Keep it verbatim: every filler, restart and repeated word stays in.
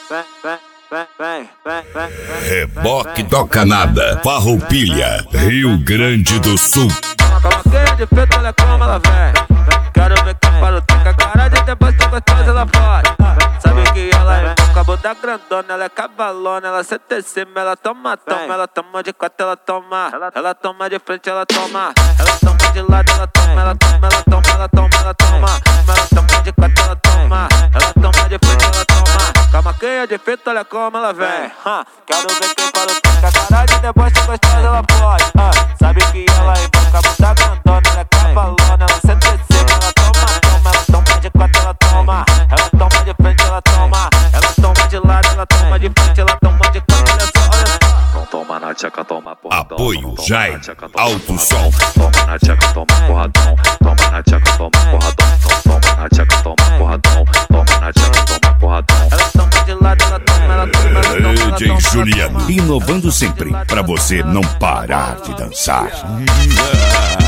Reboque toca nada, Farroupilha, Rio Grande do Sul. Camaqueia de feito, olha como ela vem. Quero ver quem para o toca, cara de depois tão gostosa ela pode. Sabe que ela é boca, bunda grandona, ela é cavalona. Ela senta em cima, ela toma, toma. Ela toma de quatro, ela toma. Ela toma de frente, ela toma. Ela toma de lado, ela toma. Ela toma, ela toma, ela toma, ela toma. Ela toma de quatro, ela toma. Ela toma de frente, ela toma. Camaqueia de feito, olha como ela vem. Quero ver quem para o toca, cara de depois tão gostosa ela pode. Sabe que ela é boca, bunda grandona, ela é cavalona. Ela senta em cima, ela toma, toma. Ela toma de quatro, ela toma. Ela toma de frente, ela toma. Ela toma de lado, ela toma de frente, ela toma de quatro, olha só, olha só. Então toma na tcheca, toma porradão. Apoio Jai, alto som. Toma na tcheca, toma porradão. Toma na tcheca, toma porradão. Toma na tcheca, toma porradão. Toma na tcheca, toma porradão. Ela toma de lado, ela toma, ela toma, ela toma, ela toma. D J Juliano, inovando sempre pra você não parar de dançar.